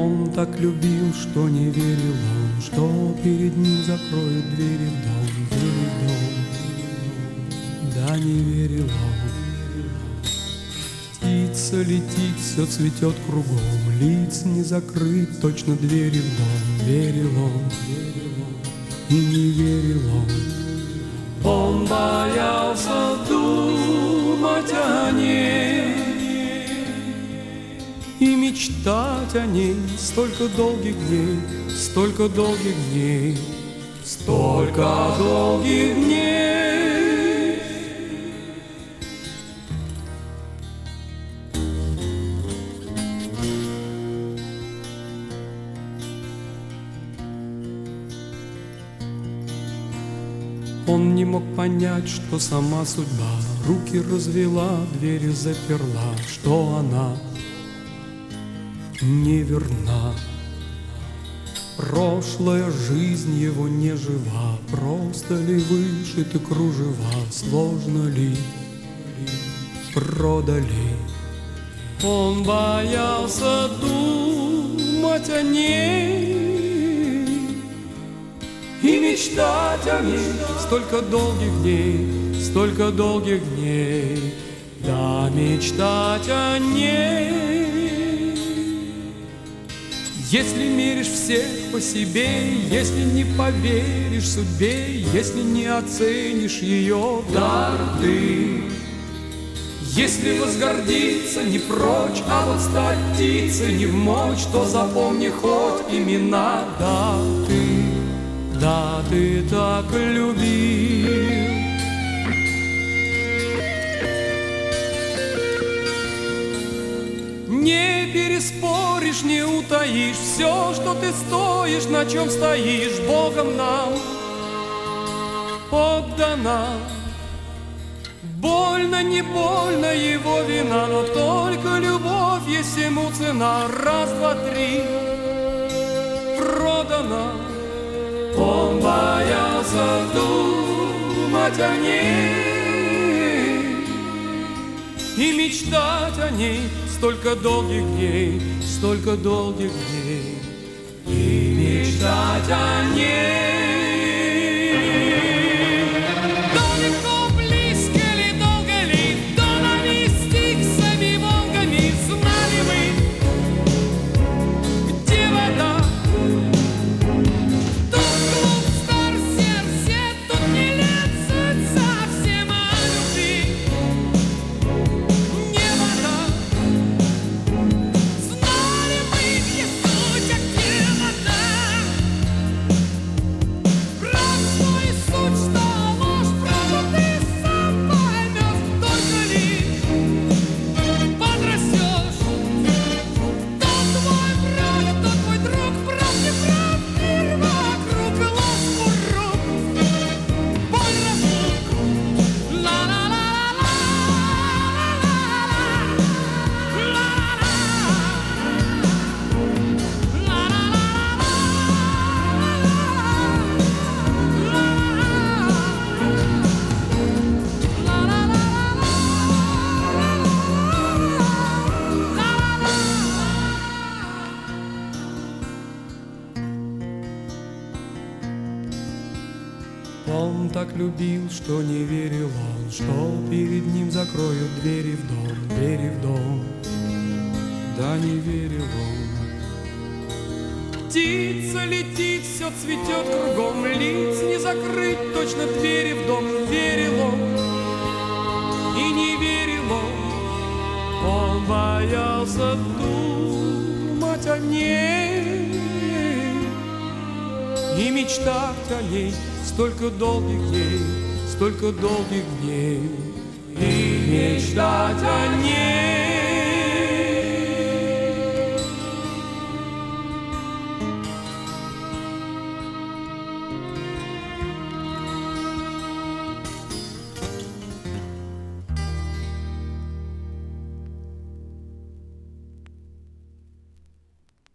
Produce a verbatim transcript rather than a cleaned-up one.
Он так любил, что не верил он, что перед ним закроют двери в дом, двери в дом. Да, не верил он. Птица летит, все цветет кругом, лиц не закрыть, точно двери в дом. Верил он, верил он, и не верил он. Он боялся думать о ней и мечтать о ней. Столько долгих дней, столько долгих дней, столько долгих дней. Он не мог понять, что сама судьба руки развела, двери заперла, что она не верна. Прошлая жизнь его не жива, просто ли вышиты кружева, сложно ли, продали. Он боялся думать о ней и мечтать о ней. Столько долгих дней, столько долгих дней, да, мечтать о ней. Если меришь всех по себе, если не поверишь судьбе, если не оценишь ее дар ты, если возгордиться не прочь, а вот стать птицей не в мочь, то запомни хоть имена. Да, ты, да, ты так любил. Не переспоришь, не утаишь все, что ты стоишь, на чем стоишь, Богом нам отдана. Больно, не больно его вина, но только любовь есть ему цена. Раз, два, три, продана. Он боялся думать о ней и мечтать о ней. Столько долгих дней, столько долгих дней, и мечтать о ней. Далеко, близко ли, долго ли, донами, стиксами, волгами, знали мы, где вода. Тут клуб стар сердце, тут не лето совсем о любви. Он так любил, что не верил он, что перед ним закроют двери в дом, двери в дом. Да, не верил он. Птица летит, все цветет кругом, лиц не закрыть, точно двери в дом. Верил он и не верил он. Он боялся думать о ней и мечтать о ней. Столько долгих дней, столько долгих дней, и мечтать о ней.